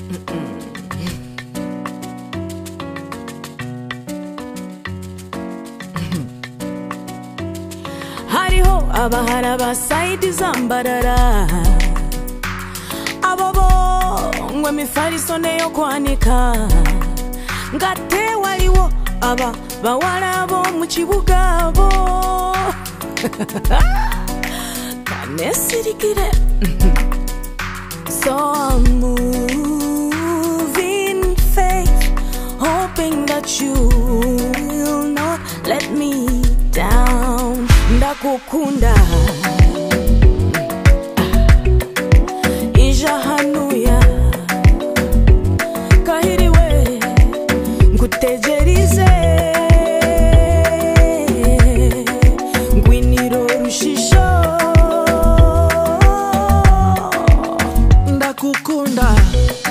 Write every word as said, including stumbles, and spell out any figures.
hariho abahara ba side zambarara abobo ngwe mifariso neyo kwanika ngate waliwo aba bawala bo mu kibuga bo kanesirikire. So I'm moving faith, hoping that you will not let me down. Ndakukunda ija hanuya kahiriwe ngutejerize ngwiniro rushisho. Ndakukunda